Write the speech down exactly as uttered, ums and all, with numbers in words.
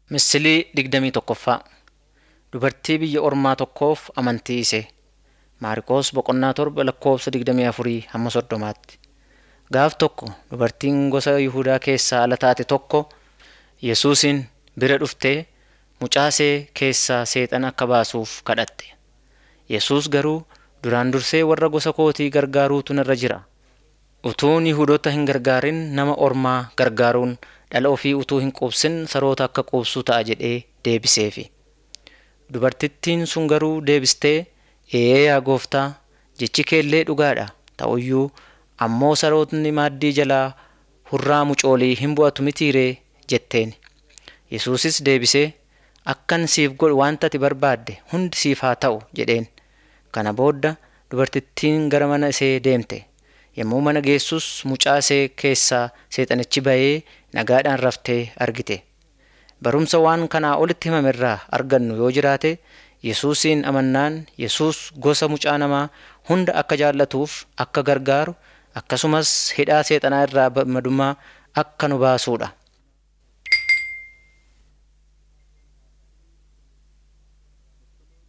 Misilii digdamii tokkoffaa Dubartii biyya ormaa tokkoof amantii ishee. Maarqos boqonnaa torba lakkoofsa digdamii afurii hamma soddomaatti. Gaaf tokko dubartiin gosa Yihuudaa keessaa ala taate tokko Yesuusin bira dhuftee mucaa ishee keessaa seexana akka baasuuf kadhatte. Yesuus garuu duraan dursee warra gosa kootii gargaaruutu narra jira. Utuun Yihuudoota hin gargaarin nama ormaa gargaaruun dhala ofii utuu hin quubsin saroota akka quubsuu ta'a jedhee deebiseefi. Dubartittiin sun garuu deebistee, "Ee yaa Gooftaa, jechi keellee dhugaadha. Ta'uyyuu ammoo sarootni maaddii jalaa hurraa mucoolii hin bu'atu mitiiree?" jetteen. Yesuusis deebisee, "Akkan siif godhu wanta ati barbaadde hundi siif haa ta'u" jedheen. Kana booda dubartittiin gara mana ishee deemte. Yommuu mana geessus mucaa ishee keessaa seexanichi ba'ee nagaadhaan raftee argite. Barumsa waan kanaa olitti himame irraa argannu yoo jiraate, Yesuusin amannaan Yesuus gosa mucaa namaa hunda akka jaallatuuf akka gargaaru akkasumas hidhaa seexanaa irraa madummaa akka nu baasuudha.